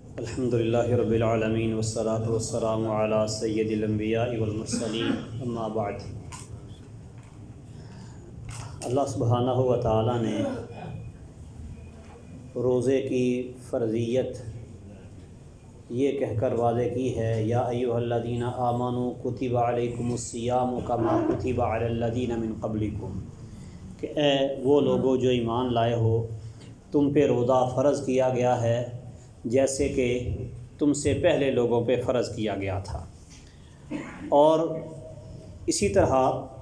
الحمدللہ رب العالمین والصلاة والسلام علی سید الانبیاء والمرسلین اما بعد۔ اللہ سبحانہ و تعالیٰ نے روزے کی فرضیت یہ کہہ کر واضح کی ہے، یا ایھا الذین آمنوا کتب علیکم الصیام کما کتب علی الذین من قبلکم، کہ اے وہ لوگو جو ایمان لائے ہو، تم پہ روزہ فرض کیا گیا ہے جیسے کہ تم سے پہلے لوگوں پہ فرض کیا گیا تھا۔ اور اسی طرح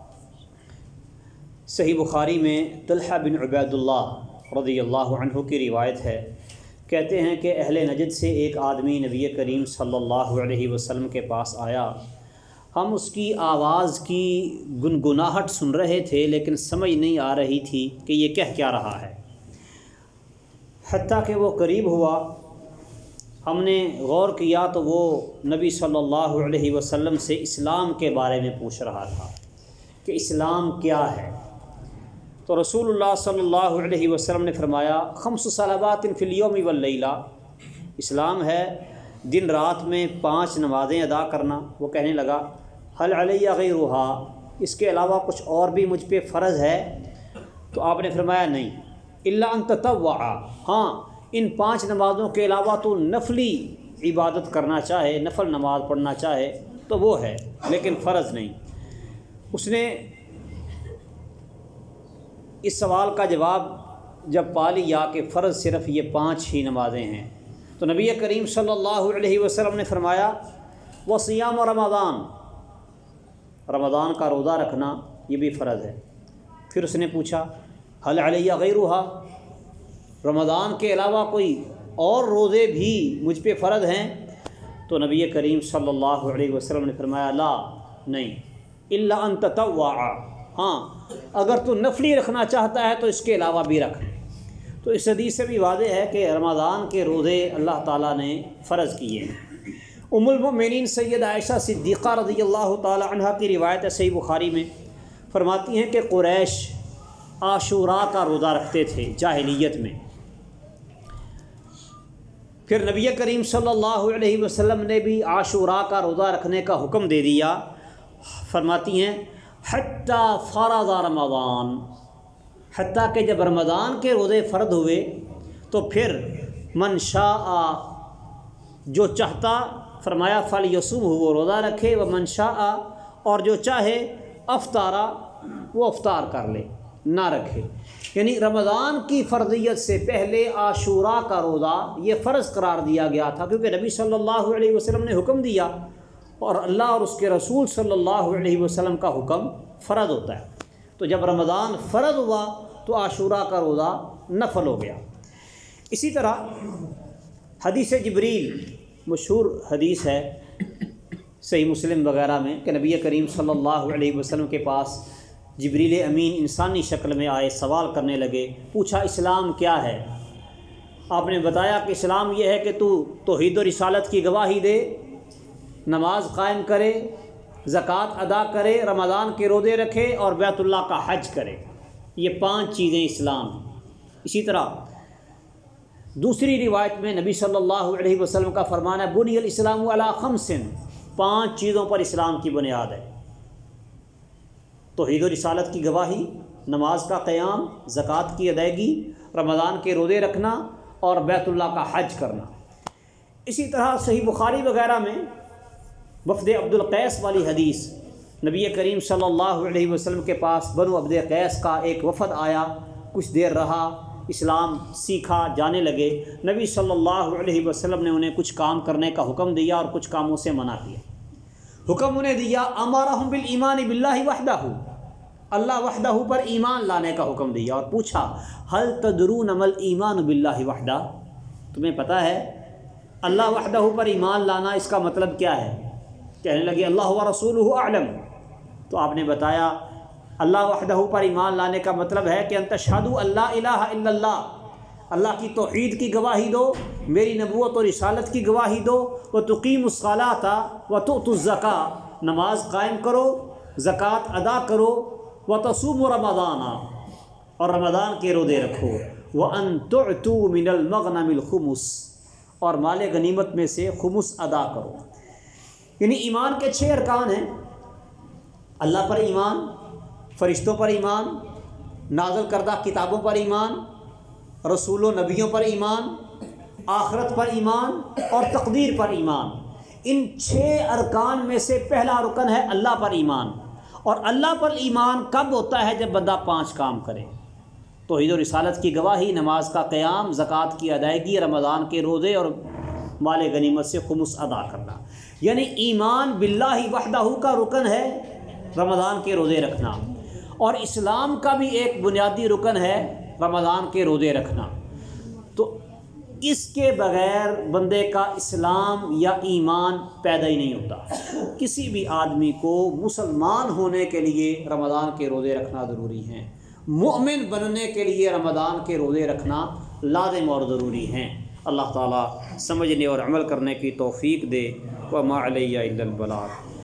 صحیح بخاری میں طلحہ بن عبید اللہ رضی اللہ عنہ کی روایت ہے، کہتے ہیں کہ اہل نجد سے ایک آدمی نبی کریم صلی اللہ علیہ وسلم کے پاس آیا۔ ہم اس کی آواز کی گنگناہٹ سن رہے تھے لیکن سمجھ نہیں آ رہی تھی کہ یہ کہہ کیا رہا ہے، حتیٰ کہ وہ قریب ہوا۔ ہم نے غور کیا تو وہ نبی صلی اللہ علیہ وسلم سے اسلام کے بارے میں پوچھ رہا تھا کہ اسلام کیا ہے۔ تو رسول اللہ صلی اللہ علیہ وسلم نے فرمایا، 5 صلوات فی الیوم واللیلہ، اسلام ہے دن رات میں 5 نمازیں ادا کرنا۔ وہ کہنے لگا، حل علی غیرہا، اس کے علاوہ کچھ اور بھی مجھ پہ فرض ہے؟ تو آپ نے فرمایا نہیں، الا ان تطوع، ہاں ان 5 نمازوں کے علاوہ تو نفلی عبادت کرنا چاہے، نفل نماز پڑھنا چاہے تو وہ ہے، لیکن فرض نہیں۔ اس نے اس سوال کا جواب جب پا لیا کہ فرض صرف یہ 5 ہی نمازیں ہیں، تو نبی کریم صلی اللہ علیہ وسلم نے فرمایا، وصیام رمضان، رمضان کا روزہ رکھنا یہ بھی فرض ہے۔ پھر اس نے پوچھا، حل علی غیرہا، رمضان کے علاوہ کوئی اور روزے بھی مجھ پہ فرض ہیں؟ تو نبی کریم صلی اللہ علیہ وسلم نے فرمایا، لا، نہیں، الا ان تطوع، ہاں اگر تو نفلی رکھنا چاہتا ہے تو اس کے علاوہ بھی رکھ۔ تو اس حدیث سے بھی واضح ہے کہ رمضان کے روزے اللہ تعالیٰ نے فرض کیے ہیں۔ ام المؤمنین سید عائشہ صدیقہ رضی اللہ تعالی عنہا کی روایت ہے صحیح بخاری میں، فرماتی ہیں کہ قریش عاشوراء کا روزہ رکھتے تھے جاہلیت میں۔ پھر نبی کریم صلی اللہ علیہ وسلم نے بھی عاشوراء کا روزہ رکھنے کا حکم دے دیا۔ فرماتی ہیں، حتیٰ فرض رمضان، حتیٰ کہ جب رمضان کے روزے فرض ہوئے تو پھر من شاء، جو چاہتا، فرمایا فلیصوم، وہ روزہ رکھے، ومن شاء، اور جو چاہے افطارا، وہ افطار کر لے، نہ رکھے۔ یعنی رمضان کی فرضیت سے پہلے عاشوراء کا روزہ یہ فرض قرار دیا گیا تھا، کیونکہ نبی صلی اللہ علیہ وسلم نے حکم دیا، اور اللہ اور اس کے رسول صلی اللہ علیہ وسلم کا حکم فرض ہوتا ہے۔ تو جب رمضان فرض ہوا تو عاشوراء کا روزہ نفل ہو گیا۔ اسی طرح حدیث جبریل، مشہور حدیث ہے صحیح مسلم وغیرہ میں، کہ نبی کریم صلی اللہ علیہ وسلم کے پاس جبریل امین انسانی شکل میں آئے، سوال کرنے لگے، پوچھا اسلام کیا ہے؟ آپ نے بتایا کہ اسلام یہ ہے کہ تو توحید و رسالت کی گواہی دے، نماز قائم کرے، زکوٰۃ ادا کرے، رمضان کے روزے رکھے اور بیت اللہ کا حج کرے۔ یہ 5 چیزیں اسلام ہیں۔ اسی طرح دوسری روایت میں نبی صلی اللہ علیہ وسلم کا فرمان ہے، بنی الاسلام علی 5، 5 چیزوں پر اسلام کی بنیاد ہے: توحید و رسالت کی گواہی، نماز کا قیام، زکوٰۃ کی ادائیگی، رمضان کے روزے رکھنا اور بیت اللہ کا حج کرنا۔ اسی طرح صحیح بخاری وغیرہ میں وفد عبد القیس والی حدیث، نبی کریم صلی اللہ علیہ وسلم کے پاس بنو عبد قیس کا ایک وفد آیا، کچھ دیر رہا، اسلام سیکھا، جانے لگے۔ نبی صلی اللہ علیہ وسلم نے انہیں کچھ کام کرنے کا حکم دیا اور کچھ کاموں سے منع کیا۔ حکم انہیں دیا، امرہم بالایمان باللہ وحدہ، اللہ وحدہ پر ایمان لانے کا حکم دیا، اور پوچھا، ہل تدرون ما الایمان باللہ وحدہ، تمہیں پتہ ہے اللہ وحدہ پر ایمان لانا اس کا مطلب کیا ہے؟ کہنے لگے، اللہ ورسولہ اعلم۔ تو آپ نے بتایا، اللہ وحدہ پر ایمان لانے کا مطلب ہے کہ ان تشہدوا ان لا الہ الا اللہ، اللہ کی توحید کی گواہی دو، میری نبوت اور رسالت کی گواہی دو، وتقیموا الصلاۃ وتؤتوا الزکاۃ، نماز قائم کرو، زکوٰۃ ادا کرو، وتصوموا رمضان، اور رمضان کے روزے رکھو، وان تعطوا من المغنم الخمس، اور مال غنیمت میں سے خمس ادا کرو۔ یعنی ایمان کے 6 ارکان ہیں: اللہ پر ایمان، فرشتوں پر ایمان، نازل کردہ کتابوں پر ایمان، رسول و نبیوں پر ایمان، آخرت پر ایمان اور تقدیر پر ایمان۔ ان 6 ارکان میں سے پہلا رکن ہے اللہ پر ایمان۔ اور اللہ پر ایمان کب ہوتا ہے؟ جب بندہ 5 کام کرے: توحید و رسالت کی گواہی، نماز کا قیام، زکوٰۃ کی ادائیگی، رمضان کے روزے اور مال غنیمت سے خمس ادا کرنا۔ یعنی ایمان باللہ وحدہ کا رکن ہے رمضان کے روزے رکھنا، اور اسلام کا بھی ایک بنیادی رکن ہے رمضان کے روزے رکھنا۔ تو اس کے بغیر بندے کا اسلام یا ایمان پیدا ہی نہیں ہوتا۔ کسی بھی آدمی کو مسلمان ہونے کے لیے رمضان کے روزے رکھنا ضروری ہیں، مومن بننے کے لیے رمضان کے روزے رکھنا لازم اور ضروری ہیں۔ اللہ تعالیٰ سمجھنے اور عمل کرنے کی توفیق دے۔ وما علیہ الا البلاغ۔